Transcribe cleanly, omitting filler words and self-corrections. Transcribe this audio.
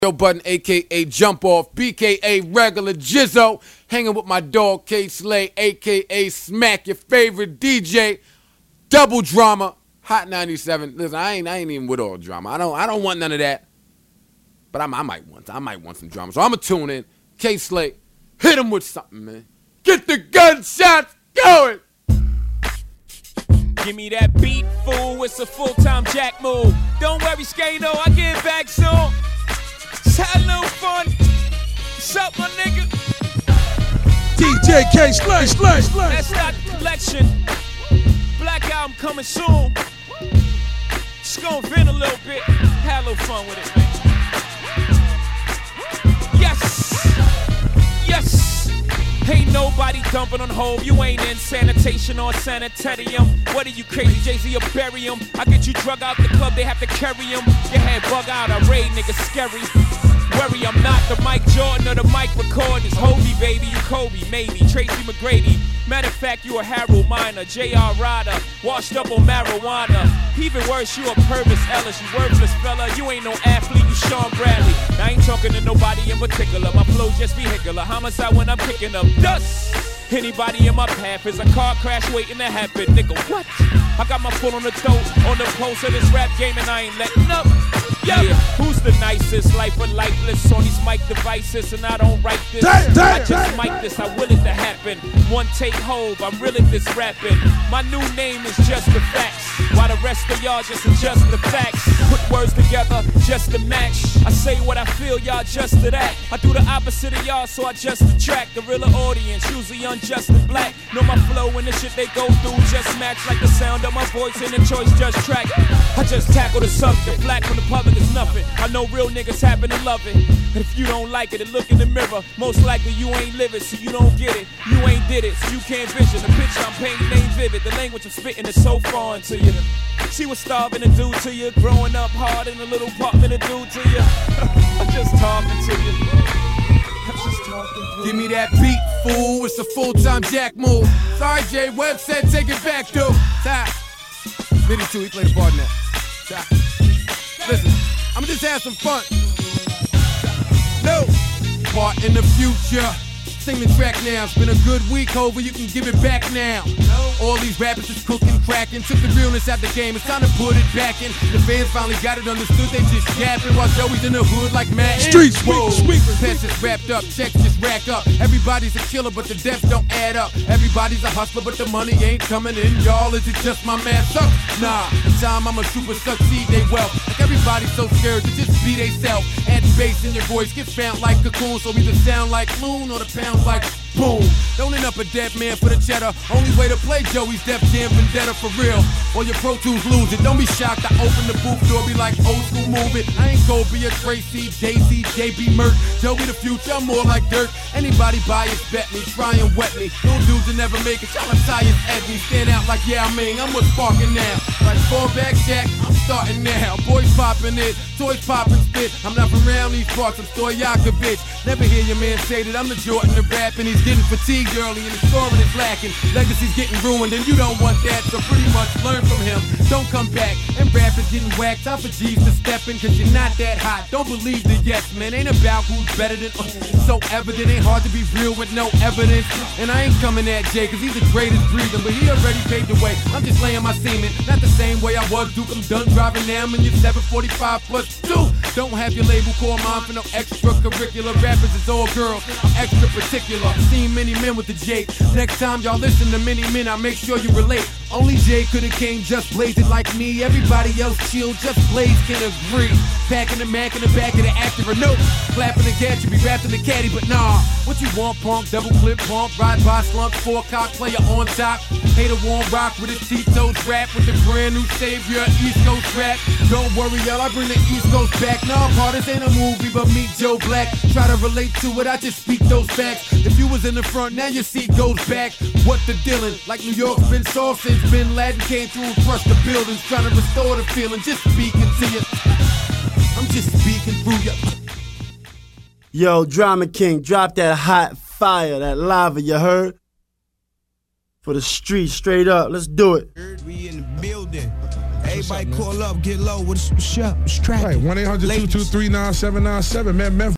Joe Budden, a.k.a. Jump Off, b.k.a. Regular Jizzo, hanging with my dog K Slay, a.k.a. Smack, your favorite DJ, Double Drama, Hot 97. Listen, I ain't even with all drama. I don't want none of that. But I might want some drama. So I'ma tune in. K Slay, hit him with something, man. Get the gunshots going. Give me that beat, fool. It's a full-time Jack move. Don't worry, Skado, I get back soon. Just had a little fun. What's up, my nigga? DJ K Slay. That's not the collection. Black album coming soon. Just gonna vent a little bit. Had a little fun with it, man. Yes. Ain't nobody dumping on hold. You ain't in sanitation or sanitarium. What are you crazy, Jay-Z, or bury him? I get you drug out the club, they have to carry him. Your head bug out, I raid niggas scary. Worry, I'm not the Mike Jordan or the Mike recording. It's Hobie, baby, you Kobe, maybe Tracy McGrady. Matter of fact, you a Harold Miner, J.R. Ryder, washed up on marijuana. Even worse, you a Purvis Ellis, you worthless fella. You ain't no athlete, you Sean Bradley. I ain't talking to nobody in particular. My flow just vehicular. Homicide when I'm picking up dust. Anybody in my path is a car crash waiting to happen. Nigga, what? I got my foot on the throat, on the pulse of this rap game, and I ain't letting up. Yeah, who's the nicest? Life or lifeless on these mic devices, and I don't write this. I just mic this, I will it to happen. One take hold, I'm real at this rapping. My new name is Just the Facts, while the rest of y'all just adjust the facts. Put words together just to match. I say what I feel, y'all just to that. I do the opposite of y'all, so I just attract the realer audience, usually unjust and black. Know my flow and the shit they go through just match like the sound of my voice in the choice just track. I just tackle the subject, black from the public is nothing. I know real niggas happen to love it. And if you don't like it and look in the mirror, most likely you ain't live it, so you don't get it. You ain't did it, so you can't vision. The picture I'm painting ain't vivid. The language I'm spitting is so foreign to you. See what starving to do to you. Growing up hard in a little apartment to do to you. I'm just talking to you. Give me that beat, fool. It's a full-time Jack move. Sorry, Jay Webb said take it back, dude. Time. Vinny too, he played a part in that. Time. Listen, I'ma just have some fun. No part in the future. Sing the track now. It's been a good week, Hover. You can give it back now. All these rappers is cooking, cracking. Took the realness out the game. It's time to put it back in. The fans finally got it understood. They just yapping while Joey's in the hood like Madden. Street sweeper. Pets is wrapped up. Checks just rack up. Everybody's a killer, but the deaths don't add up. Everybody's a hustler, but the money ain't coming in. Y'all, is it just my man suck? Nah, the time I'm a super succeed, they wealth. Like everybody's so scared to just be they self. Add bass in your voice, get found like cocoon. So either sound like loon or the pound like boom. Don't end up a dead man for the cheddar. Only way to play Joey's Def Jam Vendetta for real. Or your Pro Tools lose it. Don't be shocked. I open the booth door, be like old school move it. I ain't Kobe or Tracy, Jay-Z, JB Merck. Joey the future, I'm more like Dirk. Anybody bias, bet me, try and wet me. Little dudes that never make it, y'all are tired at me. Stand out like yeah, I mean, I'm what's sparking now. Like fall back Jack, I'm starting now. Boys popping it, toys popping spit. I'm not from around these parts, I'm Stojakovic. Never hear your man say that I'm the Jordan of rap, and he's getting fatigued early and the scoring is lacking. Legacy's getting ruined and you don't want that, so pretty much learn from him. Don't come back, and rap is getting whacked. Time for G's to step in, cause you're not that hot. Don't believe the yes, man. Ain't about who's better than so evident. Ain't hard to be real with no evidence. And I ain't coming at Jay, cause he's the greatest breathing, but he already paved the way. I'm just laying my semen, not the same way I was Duke. I'm done driving now, I'm in your 745 plus 2. Don't have your label call mine for no extracurricular. Rappers is all girls, I'm extra particular. Seen many men with the J. Next time y'all listen to many men, I make sure you relate. Only Jay could've came just blazing like me. Everybody else chill, just blaze can agree. Packing the Mac in the back of the Acura, no. Clapping the cat, you be rapping the caddy, but nah. What you want, punk, double clip, pump, ride by slump, 4-cock player on top. Hater won't rock with his Tito's rap with the brand new savior, East Coast rap. Don't worry, y'all, I bring the East Coast back. Nah, part this ain't a movie, but meet Joe Black. Try to relate to it, I just speak those facts. If you was in the front, now your seat goes back. What the dealing? Like New York's been soft since Bin Laden came through and crushed the buildings. Trying to restore the feeling, just speaking to you. I'm just speaking through you. Yo, Drama King, drop that hot fire, that lava, you heard? For the street, straight up, let's do it. We in the building. Everybody call up, get low. What's up? What's tracking? Right, 1-800-223-9797. Man,